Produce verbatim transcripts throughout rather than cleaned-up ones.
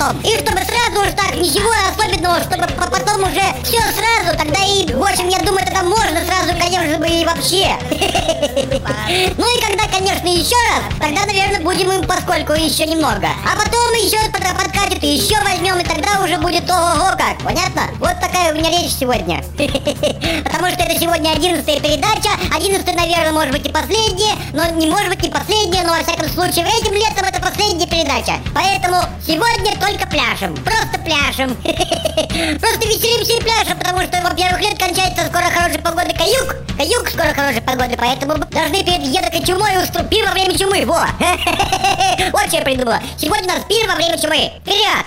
потом. И чтобы сразу уж так, ничего особенного, чтобы потом уже все сразу, тогда и, в общем, я думаю, тогда можно сразу, конечно бы, и вообще. Ну и когда, конечно, еще раз, тогда, наверное, будем им поскольку еще немного. А потом еще подкатит, и еще возьмем, и тогда уже будет ого-го как. Понятно? Вот такая у меня речь сегодня. Потому что это сегодня одиннадцатая передача. Одиннадцатая, наверное, может быть и последняя, но не может быть и последняя, но во всяком случае этим летом это последняя передача. Поэтому сегодня только пляшем. Просто пляшем. Просто веселимся и пляшем, потому что, во-первых, лет кончается, скоро хорошей погоды, каюк. Каюк, скоро хорошей погоды, поэтому должны перед едокой чумой устроить пир во время чумы. Во! Вот что я придумала. Сегодня у нас пир во время чумы. Вперед!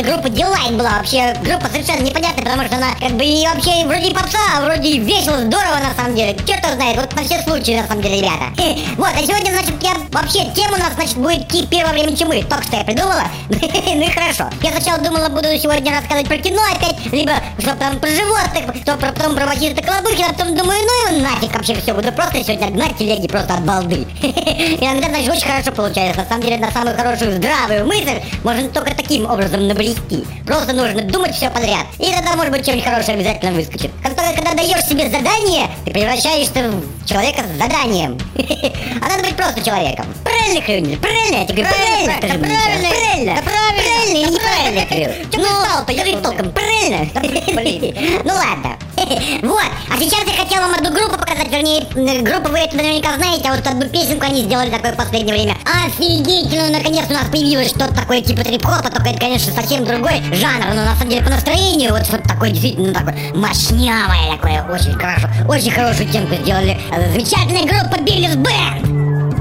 этой группы Дилайт была. Вообще группа совершенно непонятная, потому что она как бы и вообще вроде попса, а вроде и весело, здорово на самом деле. Черт знает, вот на все случаи на самом деле, ребята. Вот, а сегодня, значит, я вообще тема у нас, значит, будет ки первое время чумы. Только что я придумала. Ну и хорошо. Я сначала думала, буду сегодня рассказывать про кино опять, либо что там про животных, что про, потом про Василия Колобухина, а потом думаю, ну и нафиг вообще все, буду просто сегодня гнать телеги просто от балды. Иногда, значит, очень хорошо получается. На самом деле, на самую хорошую здравую мысль можно только таким образом наблюсти. Просто нужно думать все подряд. И тогда, может быть, что-нибудь хорошее обязательно выскочит. Как только, когда даешь себе задание, ты превращаешься в человека с заданием. А надо быть просто человеком. Правильно, Крюнель? Правильно, я тебе говорю, правильно, скажи мне. Правильно, правильно, правильно или неправильно, Крюнель? Что ты стал-то? Я говорю толком, правильно? Ну ладно. Вот, а сейчас я хотел вам одну группу показать, вернее, группу вы это наверняка знаете, а вот одну песенку они сделали такое в последнее время. Офигительно, наконец у нас появилось что-то такое типа трип-хопа, только это, конечно, совсем другой жанр, но на самом деле по настроению вот что-то такое действительно такое мощнявое такое, очень хорошо, очень хорошую темку сделали. Замечательная группа Биллис Бэнд.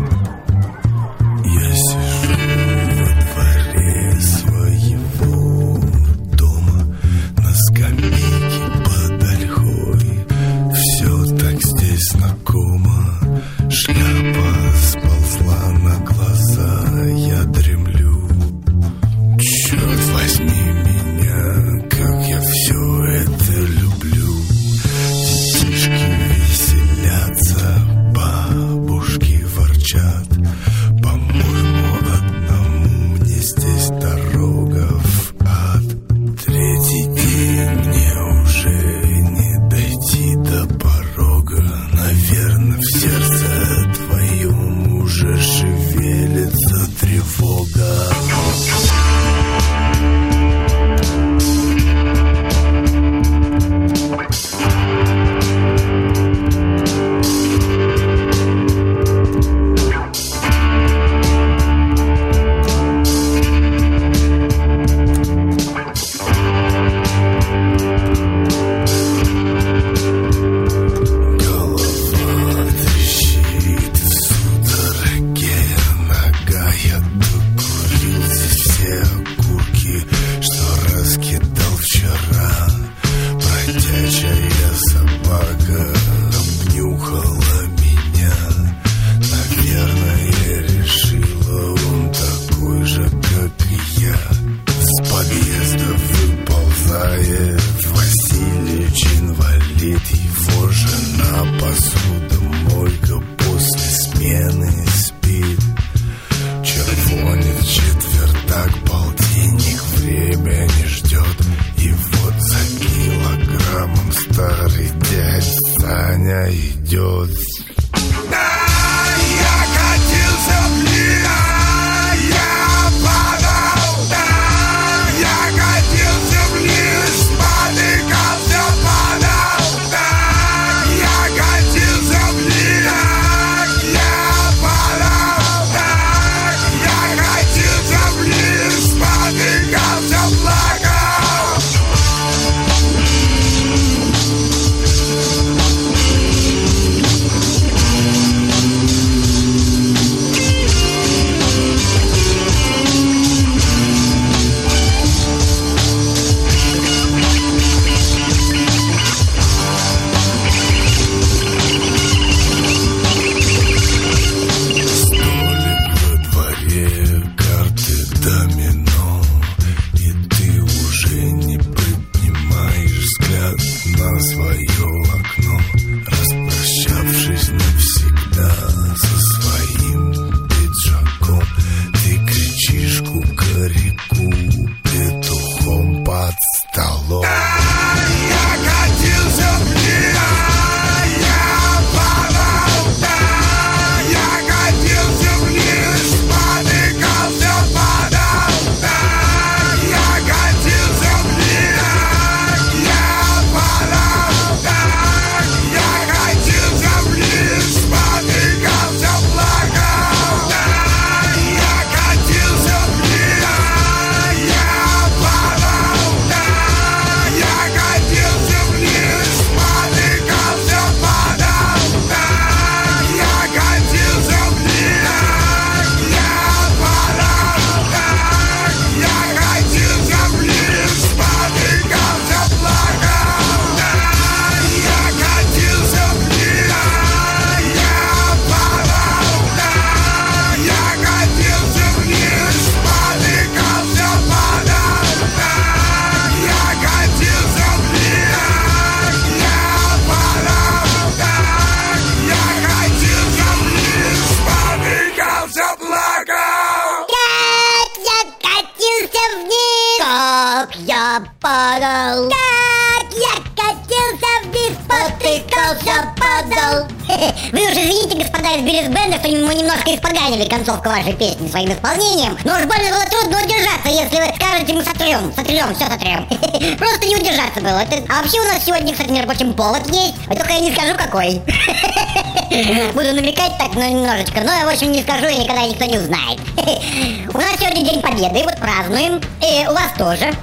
Я сижу во дворе своего дома на скамейке под ольхой. Все так здесь знакомо. Шляпа сползла на глаза, я дремлю. Черт возьми меня, как я все это люблю. Детишки веселятся, бабушки ворчат. По-моему, одному мне здесь дорога в ад. Третий день мне уже не дойти до порога. Наверное, в сердце твоем уже шевелится тревога. Идет. Да, я катился в мир, я падал, да, я катился вниз, спотыкался, падал, да, я катился в мир, я падал, да, я катился вниз, спотыкался, плакал. Yeah! падал. Как я катился вниз, потыкался, падал. Вы уж извините, господа из Биллис-бенда, что мы немножко испоганили концовку вашей песни своим исполнением. Но уж больно было трудно удержаться, если вы скажете, мы сотрем, сотрем, все сотрем. Просто не удержаться было. Это... А вообще у нас сегодня, кстати, между прочим, повод есть. Только я не скажу, какой. Буду намекать так, но немножечко. Но, в общем, не скажу, и никогда никто не узнает. У нас сегодня День Победы, вот празднуем. И у вас тоже.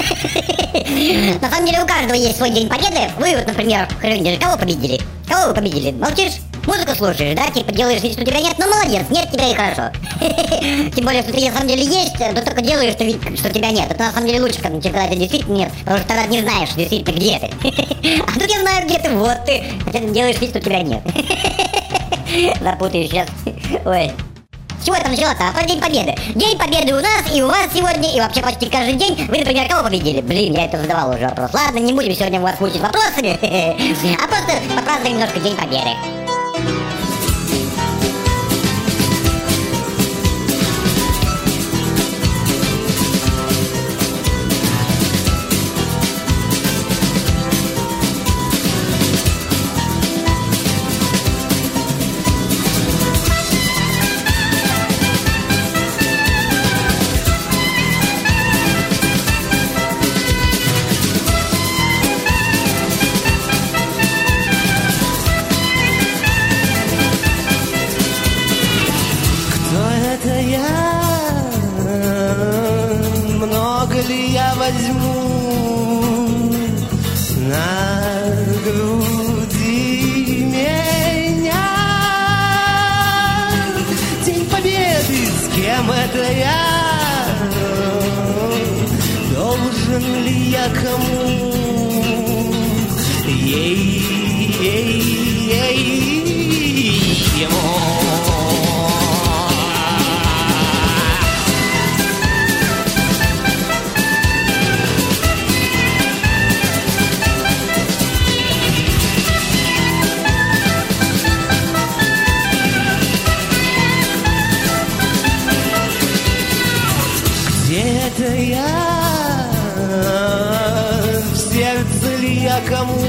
На самом деле у каждого есть свой День Победы. Вы вот, например, Хрюндер, кого победили? Кого вы победили? Молчишь? Музыку слушаешь, да? Типа делаешь вид, что тебя нет, ну молодец, нет тебя и хорошо. Тем более, что ты на самом деле есть, но только делаешь вид, что тебя нет. Это на самом деле лучше, чем когда тебя действительно нет, потому что тогда не знаешь действительно, где ты. А тут я знаю, где ты, вот ты, хотя ты делаешь вид, что тебя нет. Запутаешь сейчас. Ой. С чего это начала-то? А про День Победы. День Победы у нас и у вас сегодня, и вообще почти каждый день. Вы, например, кого победили? Блин, я это задавал уже вопрос. Ладно, не будем сегодня вас мучить вопросами, а просто попразднуем немножко День Победы. Я возьму на груди меня. День Победы, с кем это я? Должен ли я кому? Ей, ей, ей, ему. Это я, в сердце ли я кому,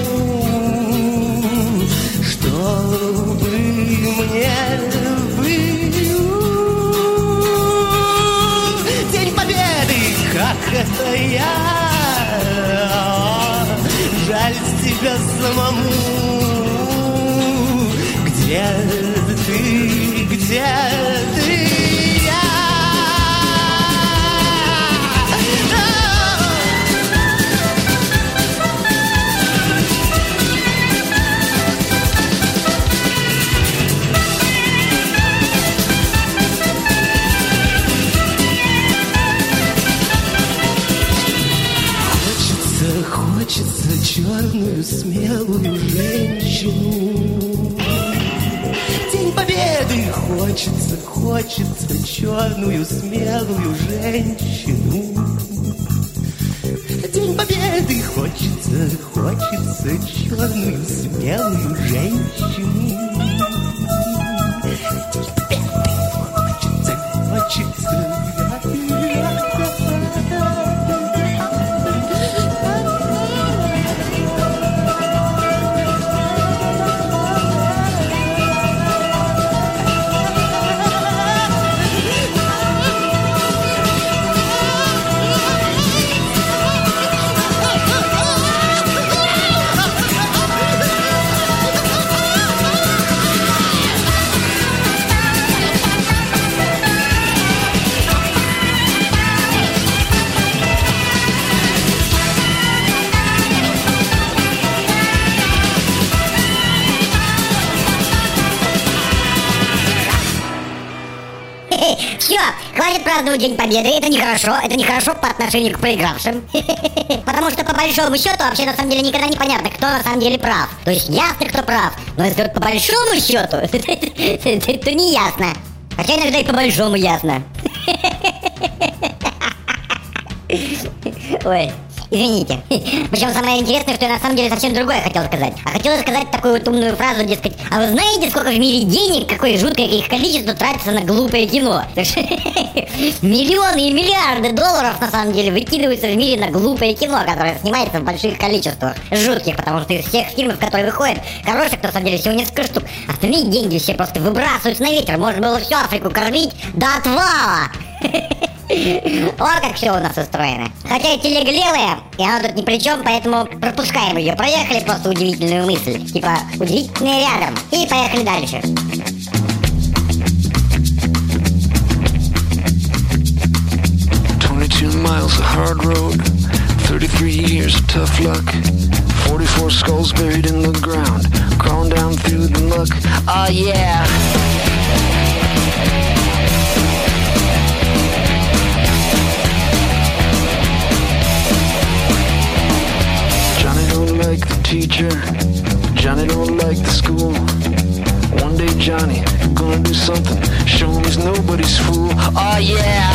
чтобы мне быть? День Победы, как это я, жаль тебя самому. Где ты, где ты? Хочется черную смелую женщину. День Победы, хочется, хочется черную смелую женщину. День Победы, хочется, хочется черную смелую женщину. День Победы, хочется, хочется. Все, хватит праздновать День Победы, это нехорошо, это нехорошо по отношению к проигравшим. Потому что по большому счету вообще на самом деле никогда не понятно, кто на самом деле прав. То есть ясно, кто прав, но если вот по большому счету, то не ясно. Хотя иногда и по большому ясно. Ой. Извините. Причем самое интересное, что я на самом деле совсем другое хотел сказать. А хотел сказать такую вот умную фразу, дескать, а вы знаете, сколько в мире денег, какое жуткое их количество тратится на глупое кино? Миллионы и миллиарды долларов на самом деле выкидываются в мире на глупое кино, которое снимается в больших количествах. Жутких, потому что из всех фильмов, которые выходят, хороших, на самом деле, всего несколько штук. Остальные деньги все просто выбрасываются на ветер. Можно было всю Африку кормить до отвала. О, как все у нас устроено. Хотя и телега левая, и она тут ни при чем, поэтому пропускаем ее. Проехали просто удивительную мысль. Типа, удивительное рядом. И поехали дальше. twenty-two miles of hard road, thirty-three years of tough luck, forty-four skulls buried in the ground, crawling down through the muck. Oh yeah. Johnny don't like the teacher, Johnny don't like the school. One day Johnny gonna do something, show him he's nobody's fool. Oh yeah.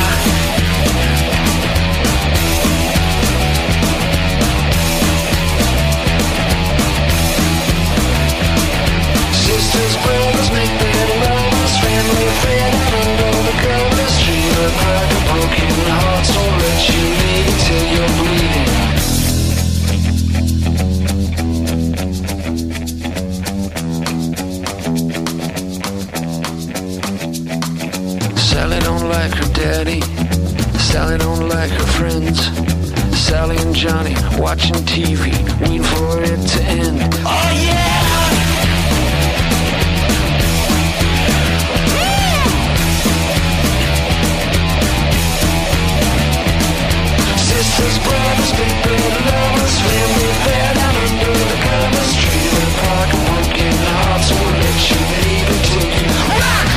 Sisters, brothers, make better lovers, family, friend, under the covers, dream of crack a broken hearts, don't let you leave until you're bleeding. Sally don't like her daddy, Sally don't like her friends, Sally and Johnny watching T V, waiting for it to end. Oh yeah! Sisters, brothers, big brother lovers, family fair down under the covers, dreaming park and broken hearts won't let you leave until you rock.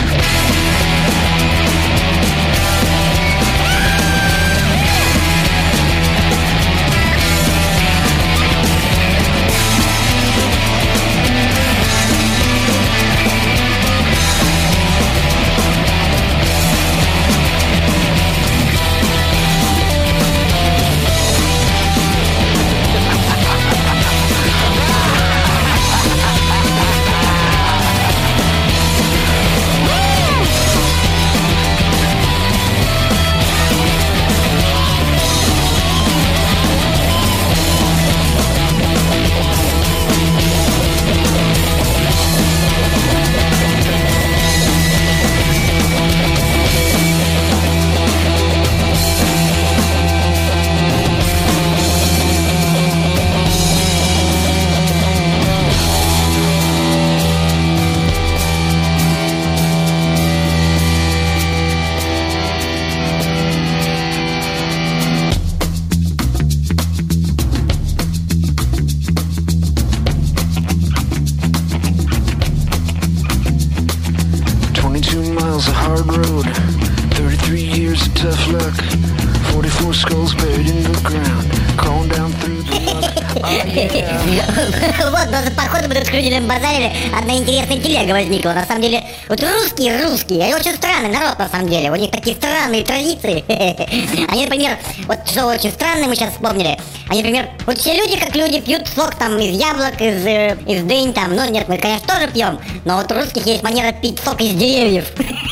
twenty-two miles of hard road, thirty-three years of tough luck, forty-four skulls buried in the ground, crawling down through the muck. Oh, yeah. Вот, но за походом мы тут с Крюдиным базарили, одна интересная телега возникла. На самом деле, вот русские, русские, они очень странный народ, на самом деле. У них такие странные традиции. Они, например, вот что очень странное мы сейчас вспомнили. Они, например, вот все люди, как люди, пьют сок там из яблок, из, э, из дынь там. Ну нет, мы, конечно, тоже пьем, но вот у русских есть манера пить сок из деревьев.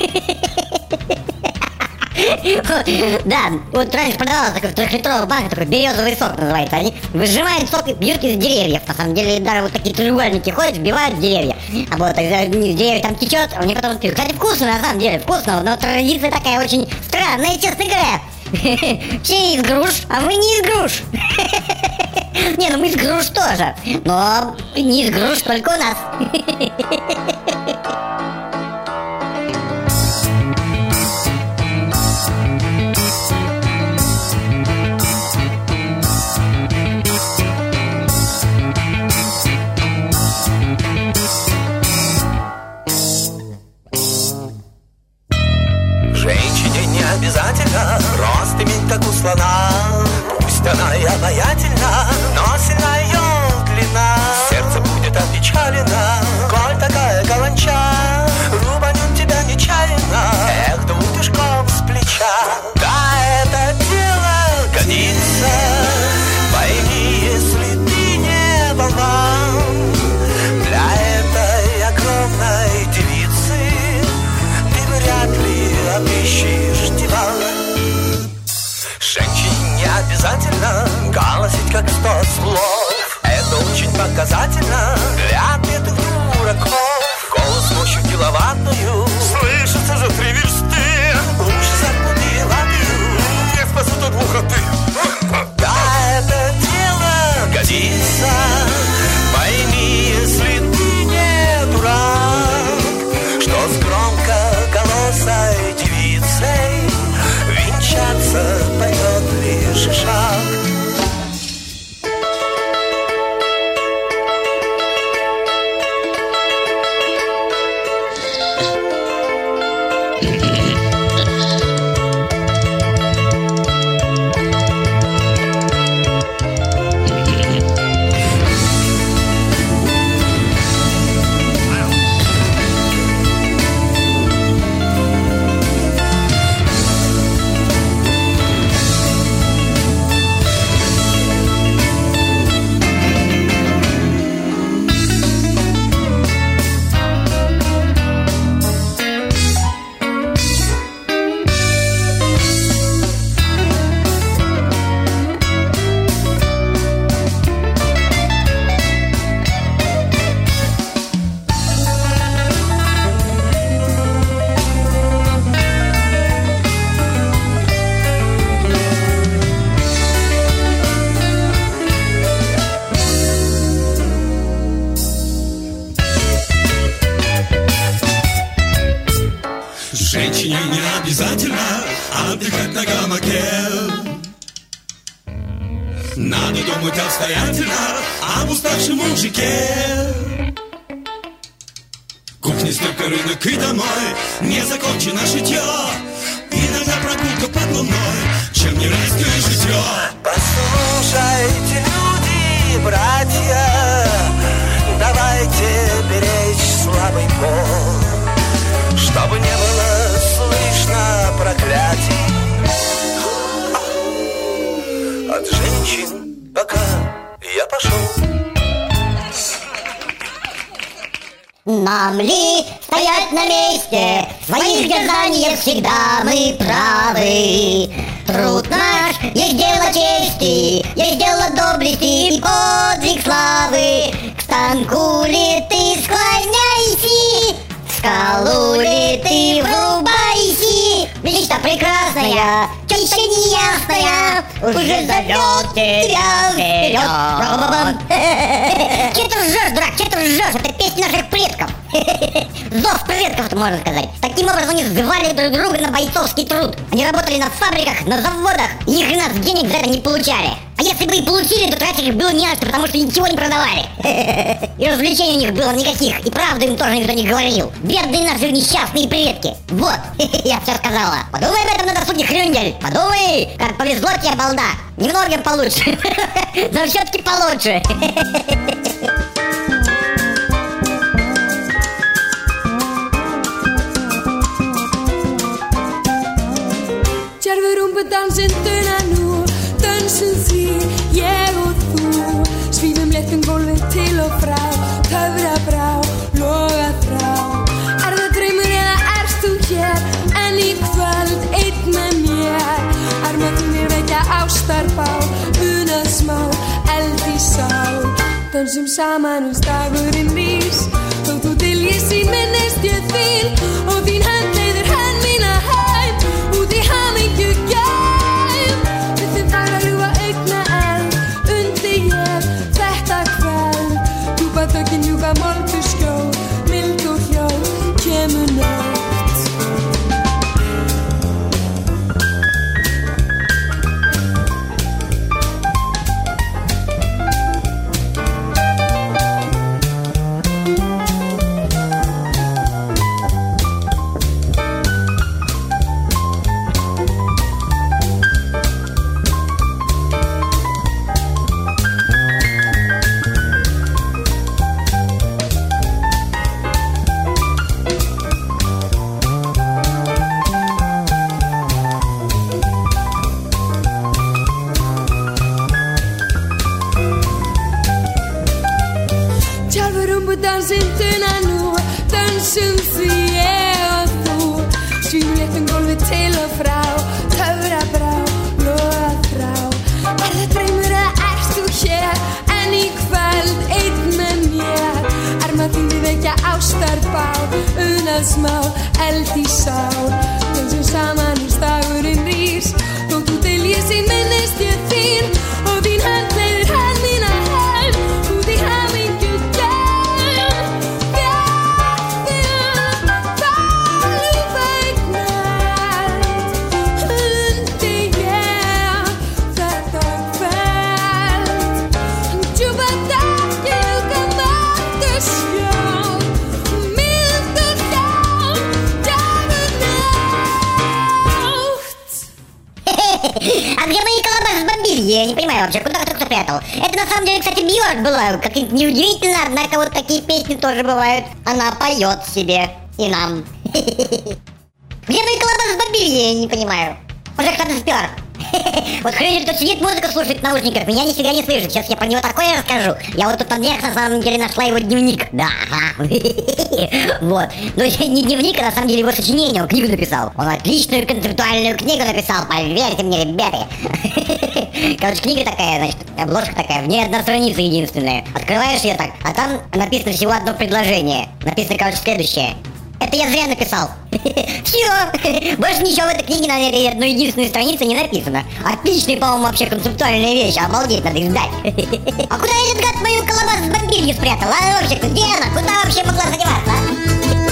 Да, вот раньше продавалось такой в трехлитровых банках, такой березовый сок называется. Они выжимают сок и пьют из деревьев. На самом деле, даже вот такие треугольники ходят, вбивают в деревья. А вот из деревьев там течет, они потом пьют. Кстати, вкусно, на самом деле, вкусно, но традиция такая очень странная, честно говоря. Все из груш, а мы не из груш. Не, ну мы из груш тоже, но не из груш только у нас. Обязательно рост иметь, как у слона. Пусть она и обаятельна, но сильна ее длина. Сердце будет опечалено, коль такая каланча иносказательно для петых дураков. Голос мощью киловаттную слышится за три версты. Уши заткнуты лапью, не спасут от глухоты. Да, это дело годится. Пойми, если ты не дурак, что с громкоголосой девицей венчаться пойдет лишь шаг. Женщине не обязательно отдыхать на гамаке. Надо думать обстоятельно об уставшем мужике. Кухня, столько, рынок и домой, не закончено шитье. Иногда прогулка под луной, чем не райское житье. Послушайте, люди, братья, давайте беречь слабый пол, чтобы не было слышно проклятий от женщин, пока я пошел. Нам ли стоять на месте? В своих дерзаниях всегда мы правы. Труд наш есть дело чести, есть дело доблести и подвиг славы. К станку ли ты склоняйся, в скалу ли ты врубайся. Мечта прекрасная, чаще неясная, уже зовет тебя вперед. Че ты ржешь, дурак, че ты ржешь? Это песни наших предков. Зов предков, можно сказать. Таким образом они сзывали друг друга на бойцовский труд. Они работали на фабриках, на заводах, и ни хрена денег за это не получали. А если бы и получили, то тратить их было не на что, потому что ничего не продавали. И развлечений у них было никаких, и правду им тоже никто не говорил. Бедные наши несчастные предки. Вот, я все сказала. Подумай об этом на досуге, Хрюндель. Подумай, как повезло тебе, балда. Немного получше, но все-таки получше. Dansinn duna nú, dönsum því, ég og þú. Svífum léttum gólfið til og frá, töfra brá, loga þrá. Er það draumur eða erst þú hér, en í kvöld einn með mér. Armarnir vekja ástarbá, unað smá, eld í sál. Dönsum saman uns dagurinn rís, þó þú dyljist í minnist ég þín, og þín hönd leiðir hönd mína heim, út í hamingju gæm. Þökin ljúka moldu skjól, mild og hljóð, kemur nótt. Dansinn duna nú, dönsum því ég og þú. Svífum léttum gólfið til og frá, töfra brá, loga þrá. Er það draumur eða erst þú hér, en í kvöld einn að smá eld í sál. Dansum saman í stagurinn rís, þótt þú dilji sín minnist ég þín, og þín hönd leiðir hönd mína hönd út í hamingju gæm. Fjallið það líf eignast, undi ég þetta kveld. Djúpa dagir ljúka máttu sjó, mildu þá dagur nótt. А где мои колбасы бомбили? Я не понимаю вообще, куда кто-то спрятал. Это на самом деле, кстати, Бьорк была. Как неудивительно, однако вот такие песни тоже бывают. Она поет себе и нам. Где мои колбасы бомбили? Я не понимаю. Уже кто-то спер. Вот хрень, кто сидит, музыку слушает в наушниках, меня нифига не слышит. Сейчас я про него такое расскажу. Я вот тут на днях на самом деле нашла его дневник. Да, ага. Вот. Но не дневник, а на самом деле его сочинение, он книгу написал. Он отличную концептуальную книгу написал, поверьте мне, ребята. Короче, книга такая, значит, обложка такая, в ней одна страница единственная. Открываешь ее так, а там написано всего одно предложение. Написано, короче, следующее. Это я зря написал. Все. Больше ничего в этой книге на этой одной единственной странице не написано. Отличная, по-моему, вообще концептуальная вещь. Обалдеть, надо их сдать. А куда этот гад мою колобасу с бомбилью спрятал? А вообще, где она? Куда вообще могла задеваться, а?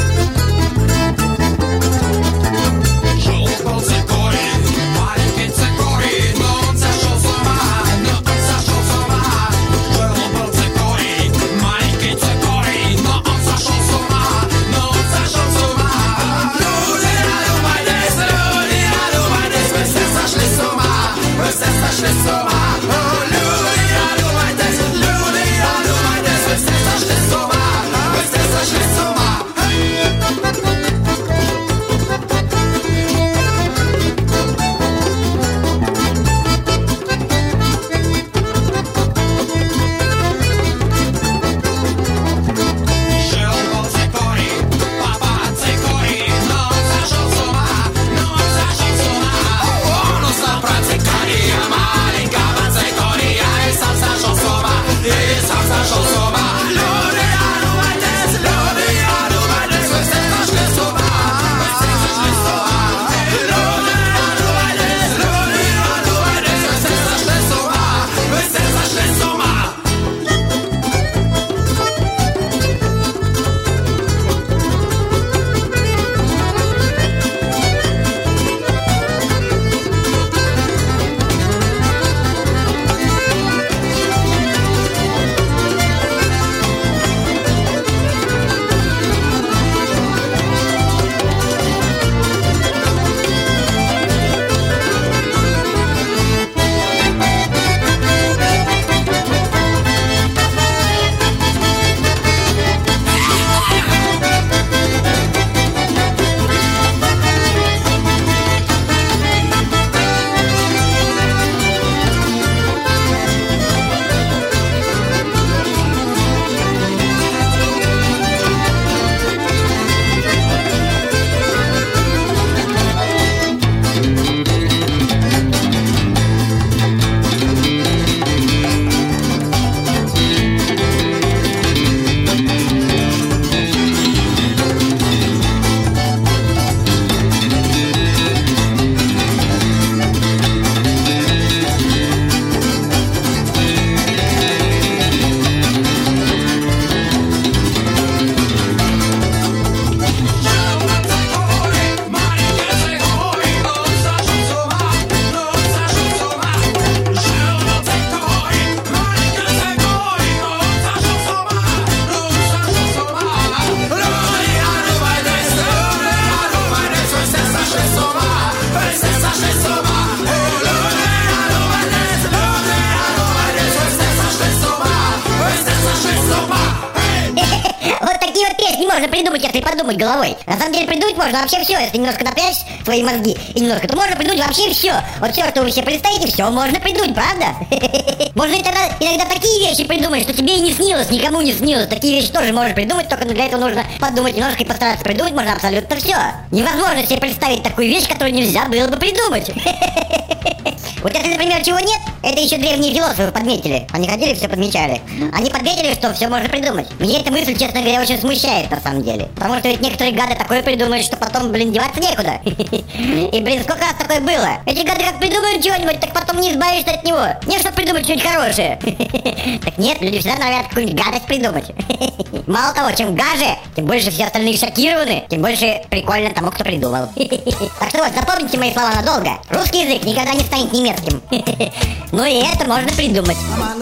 Можно придумать, если подумать головой. На самом деле придумать можно вообще все. Если немножко напрячь свои мозги и немножко, то можно придумать вообще все. Вот все, что вы себе представите, все можно придумать, правда? Можно иногда, иногда такие вещи вещи придумать, что тебе и не снилось, никому не снилось. Такие вещи тоже можешь придумать, только для этого нужно подумать немножко и постараться придумать можно абсолютно все. Невозможно себе представить такую вещь, которую нельзя было бы придумать. Вот если, например, чего нет, это еще древние философы подметили. Они ходили, все подмечали. Они подметили, что все можно придумать. Меня эта мысль, честно говоря, очень смущает на самом деле. Потому что ведь некоторые гады такое придумают, что потом, блин, деваться некуда. И, блин, сколько раз такое было? Эти гады как придумают чего-нибудь, так потом не избавишься от него. Не, чтобы придумать что-нибудь хорошее. Так нет, люди всегда норовят какую-нибудь гадость придумать. Мало того, чем гаже, тем больше все остальные шокированы, тем больше прикольно тому, кто придумал. Так что вот, запомните мои слова надолго. Русский язык никогда не станет немецким. Ну и это можно придумать.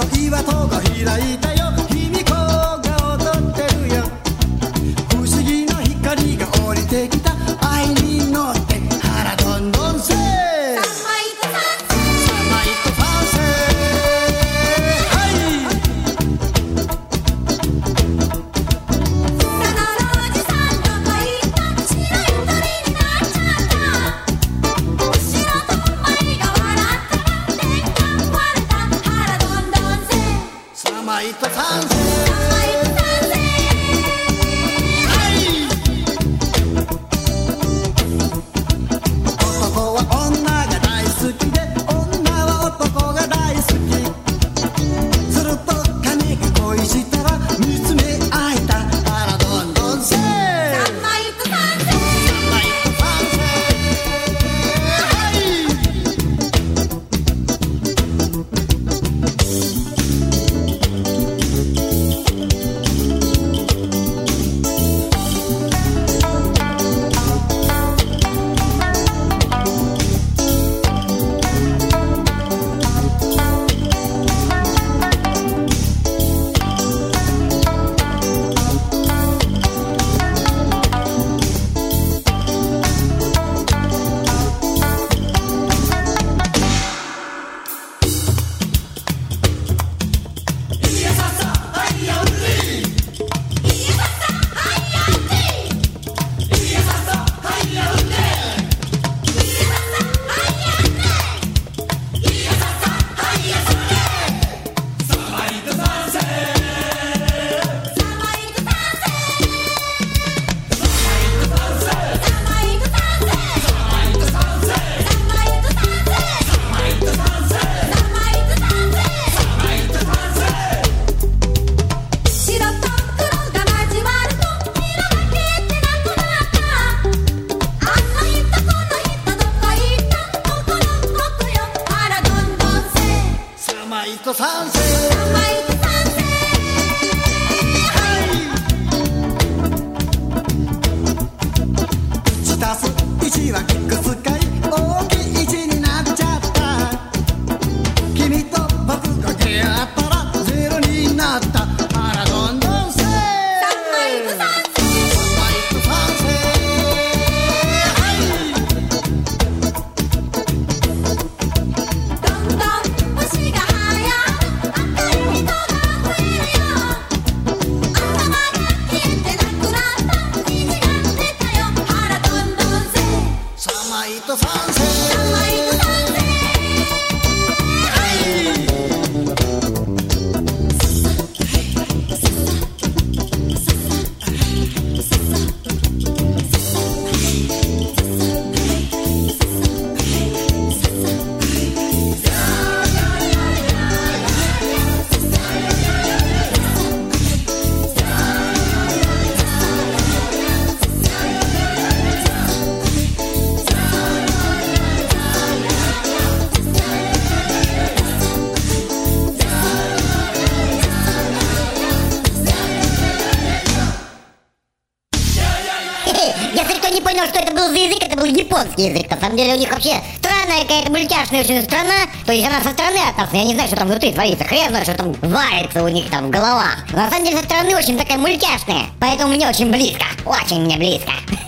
Что это был за язык, это был японский язык. На самом деле у них вообще странная какая-то мультяшная очень страна. То есть она со стороны от нас, я не знаю, что там внутри творится. Хрен знает, что там варится у них там в головах. Но на самом деле со стороны очень такая мультяшная. Поэтому мне очень близко, очень мне близко.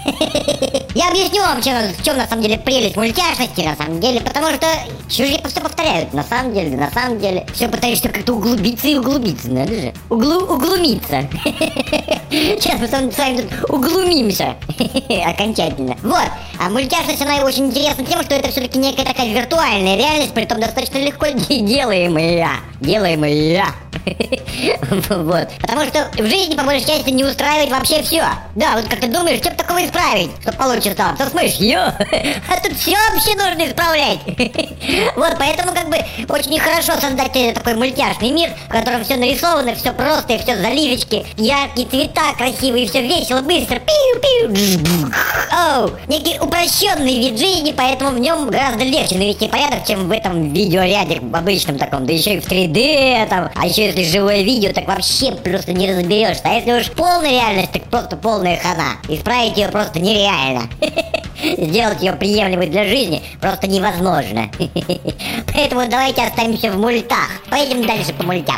Я объясню вам, в чем на самом деле прелесть мультяшности, на самом деле. Потому что чужие все повторяют, на самом деле, на самом деле. Все пытаешься как-то углубиться и углубиться, надо же. Углу, углумиться. Сейчас мы с вами тут углумимся. Окончательно. Вот. А мультяшность, она очень интересна тем, что это все-таки некая такая виртуальная реальность, притом достаточно легко делаемая. Делаемая. Вот. Потому что в жизни, по большей части, не устраивает вообще все. Да, вот как ты думаешь, что бы такого исправить, чтобы получше стало? Ты смотришь, ё, а тут все вообще нужно исправлять. Вот, поэтому как бы очень нехорошо создать такой мультяшный мир, в котором все нарисовано, все просто, и все заливочки, яркие цвета, красивые, все весело, быстро. Пиу-пиу. Оу, некий упрощенный вид жизни, поэтому в нем гораздо легче навести порядок, чем в этом видеоряде в обычном таком, да еще и в три дэ там, а еще если живое видео, так вообще просто не разберешься. А если уж полная реальность, так просто полная хана. Исправить ее просто нереально. Сделать ее приемлемой для жизни просто невозможно. Поэтому давайте останемся в мультах. Поедем дальше по мультям.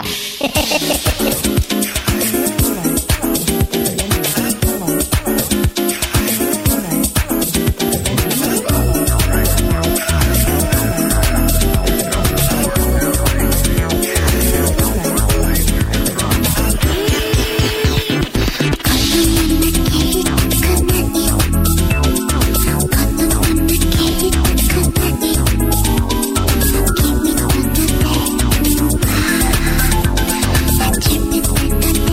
Give me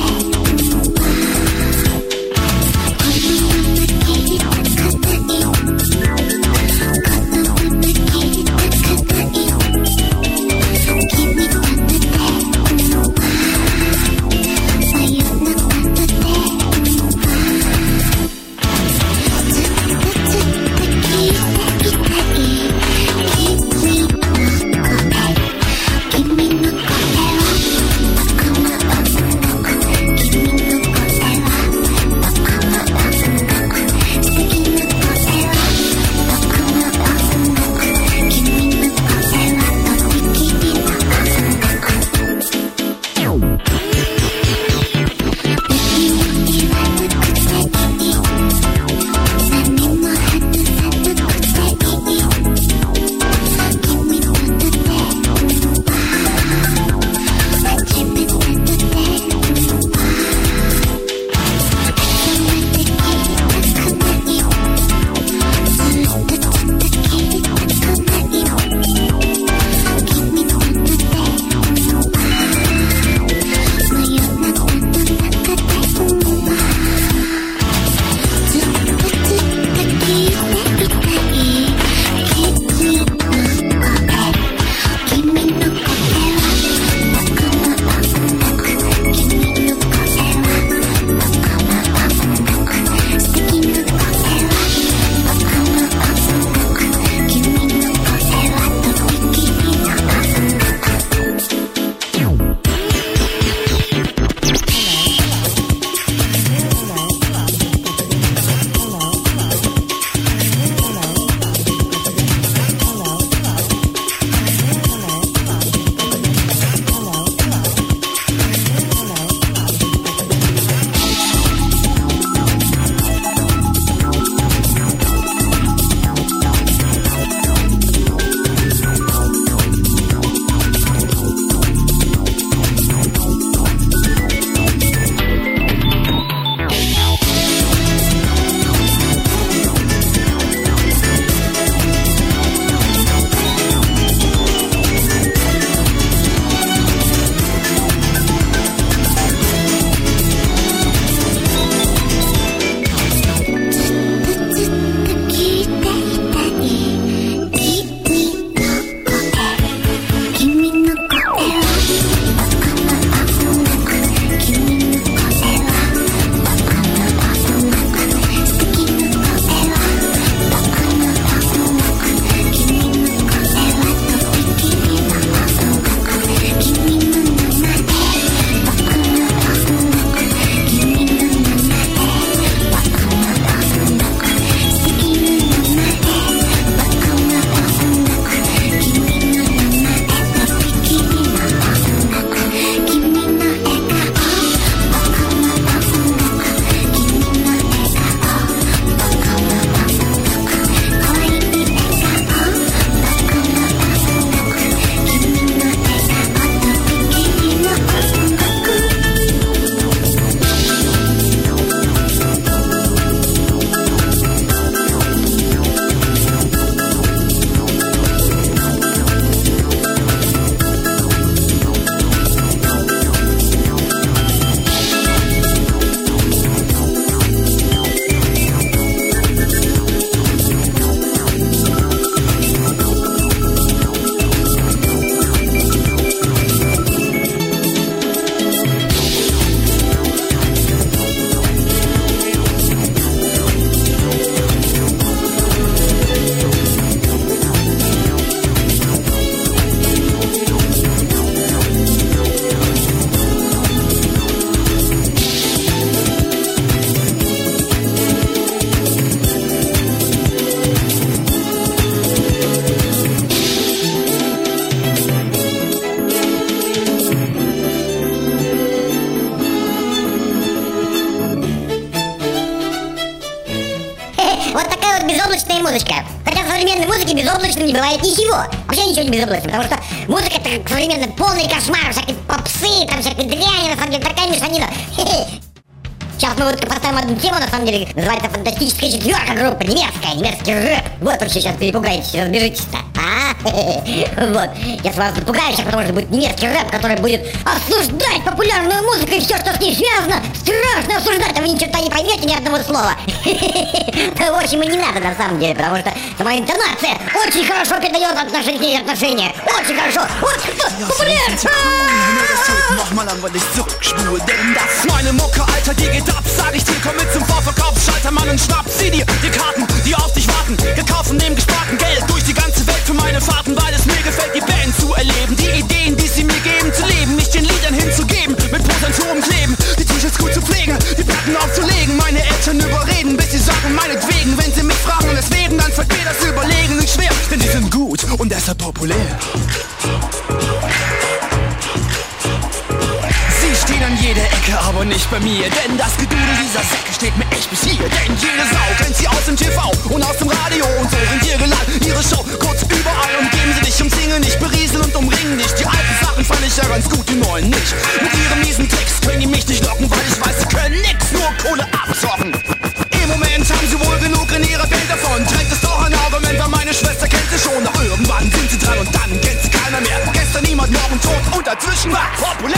безоблачная музычка. Хотя в современной музыке безоблачным не бывает ничего. Вообще ничего не безоблачно, потому что музыка это современно полный кошмар, всякие попсы, там всякие дряни, на самом деле такая мешанина. Сейчас мы вот поставим одну тему, на самом деле, называется «Фантастическая четверка» группа, немецкая, немецкий рэп. Вот вообще сейчас перепугаетесь, разбежитесь-то, а? Вот, я с вас напугаю сейчас, потому что будет немецкий рэп, который будет осуждать популярную музыку и все, что с ней связано, страшно осуждать, а вы ни черта не поймете ни одного слова. В общем, и не надо на самом деле, потому что сама интонация очень хорошо передает отношения, отношения, очень хорошо, очень популярно. Nochmal an, weil ich zurückspule, denn das ist meine Mucke, Alter, die geht ab, sag ich dir, komm mit zum Vorverkauf, Schalter, Mann und schnapp, sieh dir die Karten, die auf dich warten, gekauft von dem gesparten Geld, durch die ganze Welt für meine Fahrten, weil es mir gefällt, die Band zu erleben, die Ideen, die sie mir geben, zu leben, nicht den Liedern hinzugeben, mit Posanturen kleben, die T-Shirts gut zu pflegen, die Platten aufzulegen, meine Eltern überreden, bis sie sagen, meinetwegen, wenn sie mich fragen, weswegen, dann fällt mir das Überlegen nicht schwer, denn die sind gut und deshalb populär. Stehen an jeder Ecke, aber nicht bei mir, denn das Gedudel dieser Säcke steht mir echt bis hier, denn jede Sau kennt sie aus dem T V und aus dem Radio und so sind ihr gelangt, ihre Show kurz überall umgeben sie dich, umzingeln dich, berieseln und umringen dich, die alten Sachen fand ich ja ganz gut, die neuen nicht, mit ihren miesen Tricks können die mich nicht locken, weil ich weiß, sie können nix, nur Kohle abzocken. Im Moment haben sie wohl genug in ihrer Welt davon, trägt es doch ein Argument, weil meine Schwester kennt sie schon, doch irgendwann sind sie dran und dann kennt sie keiner mehr, gestern niemand, morgen tot und dazwischen war populär.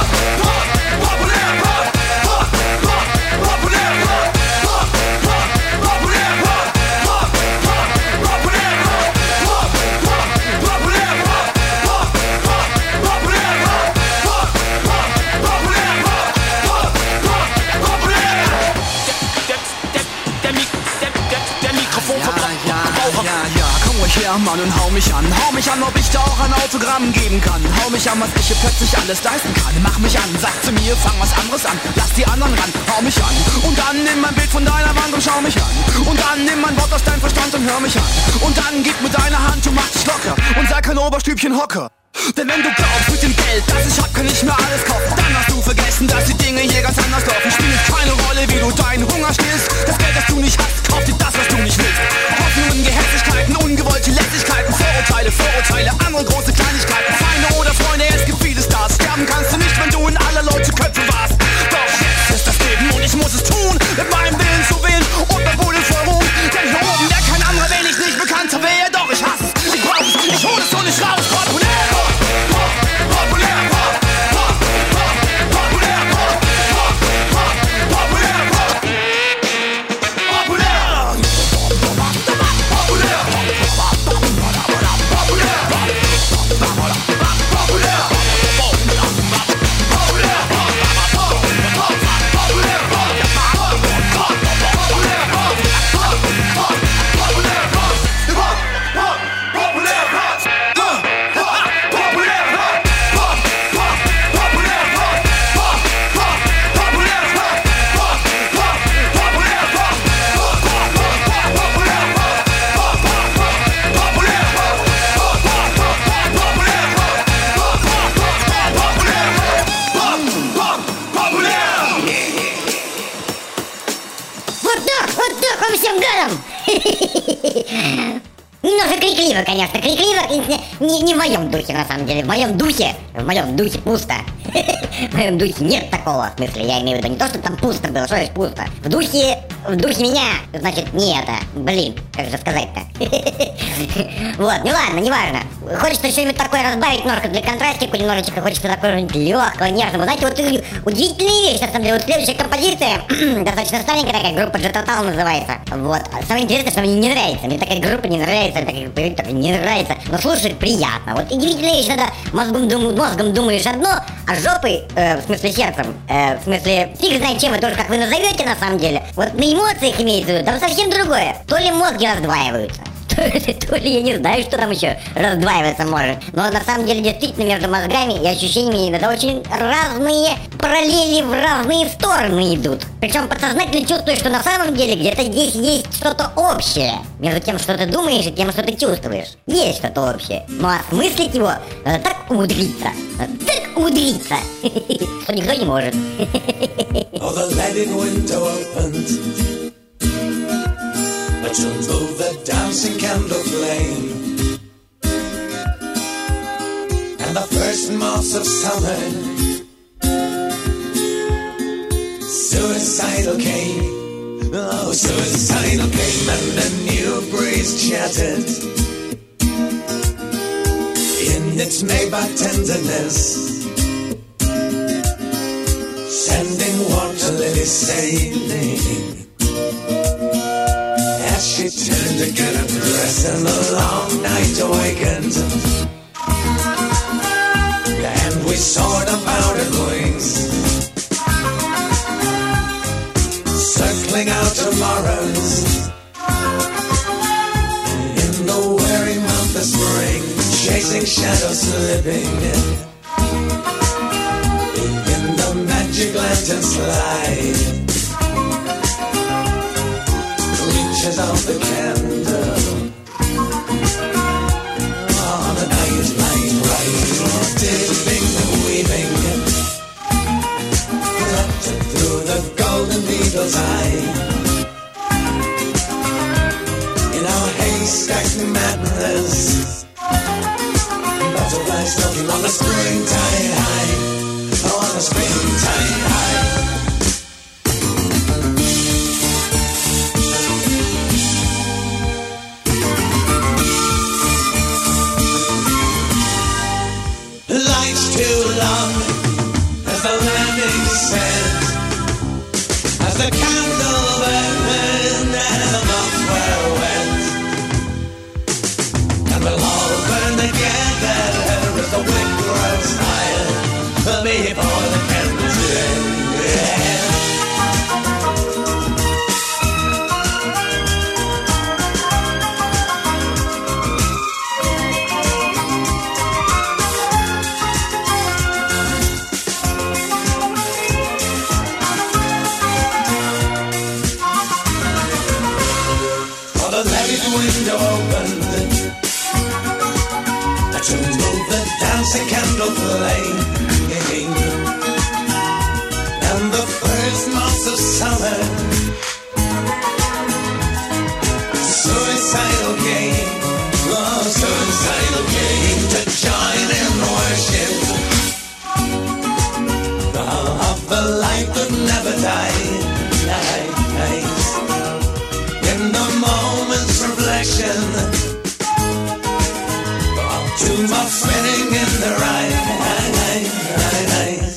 Ja, Mann, und hau mich an, hau mich an, ob ich dir auch ein Autogramm geben kann. Hau mich an, was ich hier plötzlich alles leisten kann. Mach mich an, sag zu mir, fang was anderes an. Lass die anderen ran, hau mich an. Und dann nimm mein Bild von deiner Wand und schau mich an. Und dann nimm mein Wort aus deinem Verstand und hör mich an. Und dann gib mir deine Hand und mach dich locker. Und sei kein Oberstübchen Hocker. Denn wenn du glaubst, mit dem Geld, das ich hab, kann ich mir alles kaufen, dann hast du vergessen, dass die Dinge hier ganz anders laufen. Spielt keine Rolle, wie du deinen Hunger stillst. Das Geld, das du nicht hast, kauft dir das, was du nicht willst. Hoffnungen, Gehässigkeiten, ungewollte Lässigkeiten, Vorurteile, Vorurteile, andere große Kleinigkeiten, Feinde oder Freunde, es gibt viele Stars. Sterben kannst du nicht, wenn du in aller Leute Köpfe warst. Doch jetzt ist das Leben und ich muss es tun, mit meinem Willen zu wählen und mein Budel voll Ruhm. Denn hier oben, der kein anderer, wenn ich nicht bekannter wäre. Doch ich hasse es, ich brauch es, ich hol es und ich raus. Populär! Немножко крикливо, конечно, крикливо, не, не, не в моем духе, на самом деле. В моем духе, в моем духе пусто. В моем духе нет такого, в смысле, я имею в виду не то, что там пусто было, что есть пусто. В духе, в духе меня, значит, не это, блин, как же сказать-то. Вот, ну ладно, неважно. Хочется что-нибудь такое разбавить немножко для контрастику, немножечко хочется такого легкого, нежного. Знаете, вот удивительная вещь, на самом деле, вот следующая композиция, достаточно старенькая такая, группа Jet Total называется. Вот, самое интересное, что мне не нравится, мне такая группа не нравится, такая группа не нравится, но слушать приятно. Вот удивительная вещь, когда мозгом, дум, мозгом думаешь одно, а жопой, э, в смысле сердцем, э, в смысле, фиг знает чем, это тоже как вы назовете на самом деле. Вот на эмоциях имеется в виду, там совсем другое. То ли мозги раздваиваются, то ли я не знаю, что там еще раздваиваться может. Но на самом деле действительно между мозгами и ощущениями иногда очень разные параллели в разные стороны идут. Причем подсознательно чувствуешь, что на самом деле где-то здесь есть что-то общее между тем, что ты думаешь, и тем, что ты чувствуешь. Есть что-то общее. Но осмыслить его надо так умудриться, надо так умудриться, что никто не может. but to move the dancing candle flame. And the first moths of summer, suicidal came. Oh, suicidal came, and a new breeze chattered in its Maybach tenderness, sending water lilies sailing. As she turned to get a dress, and the long night awakened, and we soared on powdered wings, circling out tomorrows in the weary month of spring, chasing shadows slipping in the magic lantern slide. Reaches out the candle on a night light ride, dipping and weaving, fluttered through the golden needle's eye. In our haystack madness, butterflies talking on the springtime high, oh, on the springtime high. Life's too long, as the landing said, as the candle burned and the moths were wet, and we'll all burn together as the wick grows higher before the candles end. Window opened to move the dancing candle flame, and the first months of summer, suicidal came, oh, suicidal came to join in worship of the light that never died. In the moment's reflection, two more spinning in the right eyes.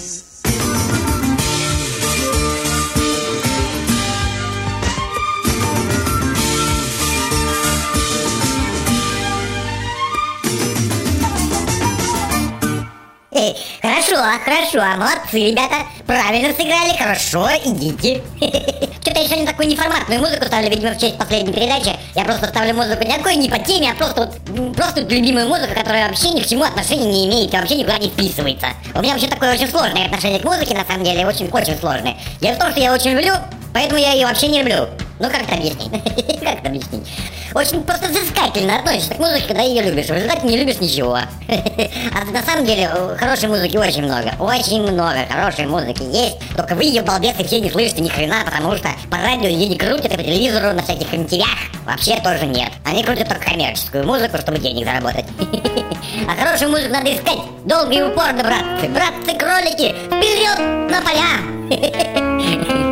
Хорошо, хорошо, молодцы, ребята. Правильно сыграли, хорошо, идите. Что-то я сегодня такую неформатную музыку ставлю, видимо, в честь последней передачи. Я просто ставлю музыку никакой не по теме, а просто вот, просто вот любимую музыку, которая вообще ни к чему отношения не имеет и вообще никуда не вписывается. У меня вообще такое очень сложное отношение к музыке, на самом деле, очень-очень сложное. Дело в том, что я очень люблю, поэтому я ее вообще не люблю. Ну как это объяснить? Как это объяснить? Очень просто взыскательно относишься к музыке, когда ее любишь. В результате не любишь ничего. А на самом деле хорошей музыки очень много. Очень много хорошей музыки есть. Только вы ее, балбесы, все не слышите ни хрена, потому что по радио ее не крутят, и по телевизору на всяких матерях вообще тоже нет. Они крутят только коммерческую музыку, чтобы денег заработать. А хорошую музыку надо искать долго и упорно, братцы. Братцы-кролики, вперед на поля!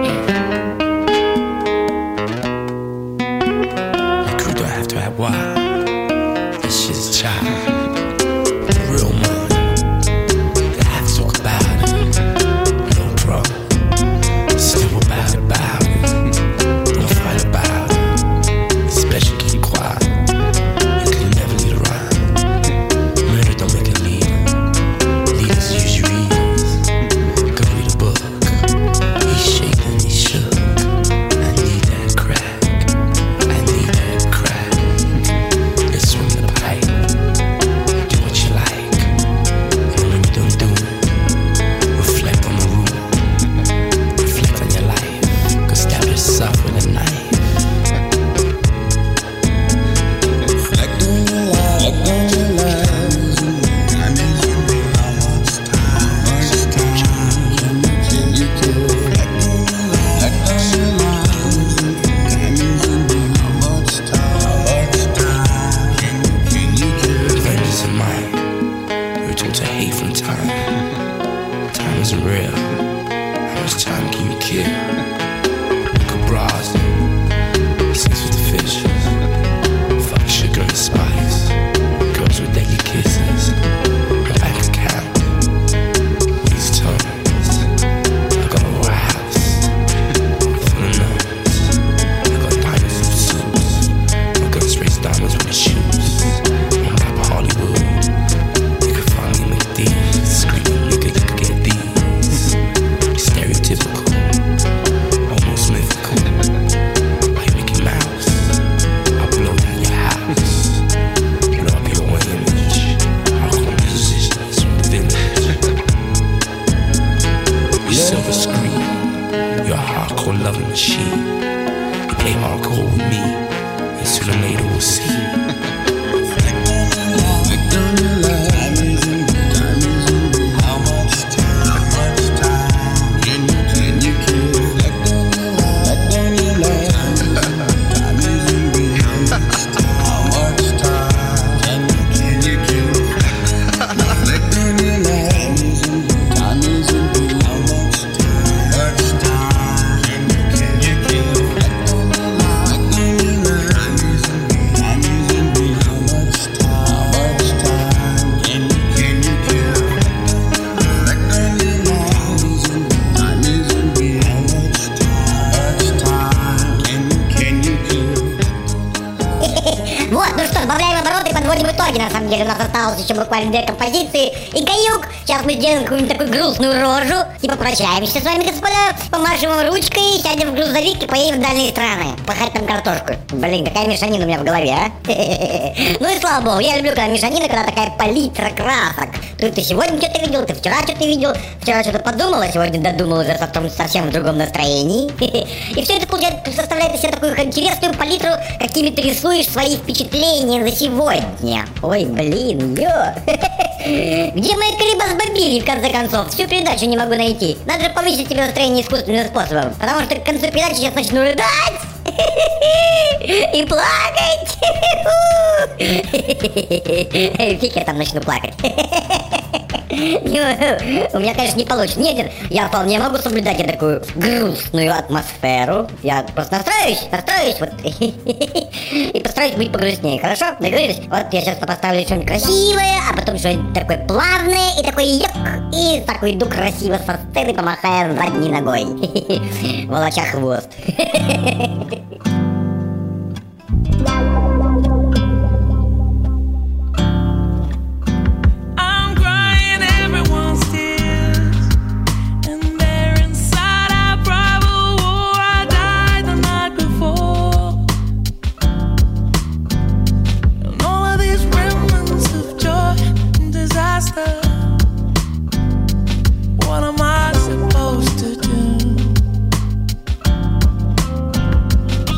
Why? This shit's a child, real money. I have to talk about it, no problem. Still about it, about it. Don't fight about it. Especially keep quiet. You can never lead around. Murder don't make a leader. Leaders use your ears. Go read a book. He's shaking, he's shook. I need that crack. I need that crack. Swing the pipe. kid. Look bras, sex with the fishes. Fuck sugar and spice. Girls with daily kisses. My back's capped. These tongues. I got a White House. Full of nuns. I got diamonds in suits. My guns race diamonds with the shoes. On top of Hollywood. You can find me with these. Screaming nigga, you can get these. Stereotypical. Almost mythical. Like Mickey Mouse. I'll blow down your house. Blow up your image. Hardcore musicians from the village. You silver screen. You're a hardcore loving machine. You play hardcore with me. And sooner or later we'll see. Вот, ну что, добавляем обороты и подводим итоги. На самом деле у нас осталось еще буквально две композиции и каюк. Сейчас мы сделаем какую-нибудь такую грустную рожу и попрощаемся с вами, господа. Помашем вам ручкой, сядем в грузовик и поедем в дальние страны. Пахать там картошку. Блин, какая мешанина у меня в голове, а? Ну и слава богу, я люблю, когда мешанина, когда такая палитра красок. Ты сегодня что-то видел, ты вчера что-то видел, вчера что-то подумала, сегодня додумал уже совсем в другом настроении. И все это получается, составляет из себя такую интересную палитру, какими ты рисуешь свои впечатления за сегодня. Ой, блин, ё. Где мои колебасбобили, в конце концов? Всю передачу не могу найти. Надо же повысить тебе настроение искусственным способом. Потому что к концу передачи сейчас начну рыдать и плакать. Фиг я там начну плакать. У меня, конечно, не получится. Нет, нет, я вполне могу соблюдать и такую грустную атмосферу. Я просто настроюсь, настроюсь вот и постараюсь быть погрустнее, хорошо? Договорились? Вот я сейчас поставлю что-нибудь красивое, а потом что-нибудь такое плавное и такой ёк. И такой иду красиво со сцены, помахая задней ногой, волоча хвост. What am I supposed to do?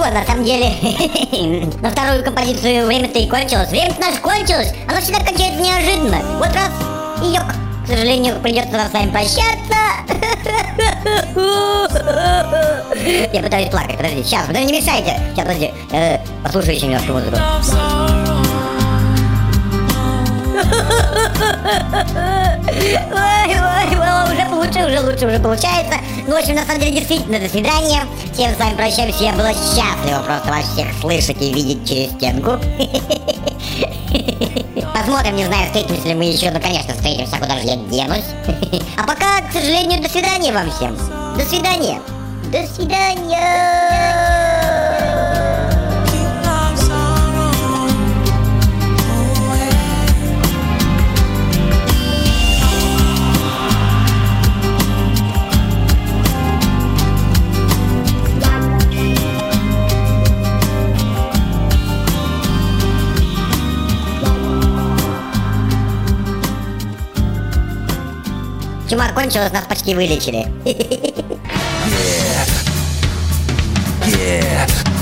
на самом деле, на вторую композицию время-то и кончилось. Время-то наше кончилось, оно всегда кончается неожиданно. Вот раз и ёк, к сожалению, придется нам с вами прощаться. Я пытаюсь плакать, подожди, сейчас, подожди, не мешайте. Сейчас, подожди, э, послушай еще немножко музыку. Ой, ой, ой, уже лучше, уже лучше, уже получается. Ну, в общем, на самом деле, действительно, до свидания. Всем с вами прощаемся, я была счастлива просто вас всех слышать и видеть через стенку. Посмотрим, не знаю, встретимся ли мы еще, ну, конечно, встретимся, куда же я денусь. А пока, к сожалению, до свидания вам всем. До свидания. До свидания. Чума кончилась, нас почти вылечили. Yeah. Yeah.